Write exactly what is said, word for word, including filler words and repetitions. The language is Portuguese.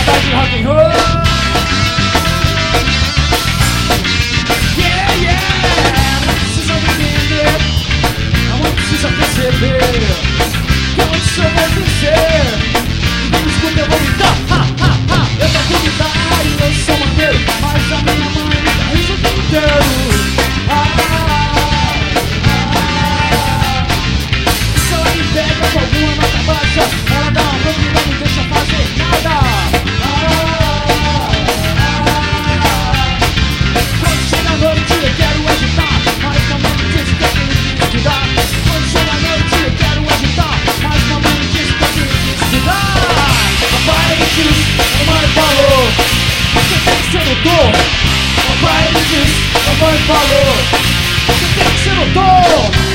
gostar de rock and roll. Yeah, yeah. Não precisa me entender, não precisa perceber que eu sou você. E escuta, eu vou gritar, ha, ha, ha. Eu toco guitarra e eu sou maneiro, mas a minha mãe me dá isso o dia inteiro. Pega com alguma nota baixa, ela dá uma bronca e não me deixa fazer nada. Ah, ah, ah. Quando chega a noite eu quero agitar, mas mamãe diz que eu tenho que estudar. Quando chega a noite eu quero agitar, mas mamãe diz que eu tenho que estudar. Papai diz, mamãe falou, você tem que ser doutor. Papai diz, mamãe falou, você tem que ser doutor.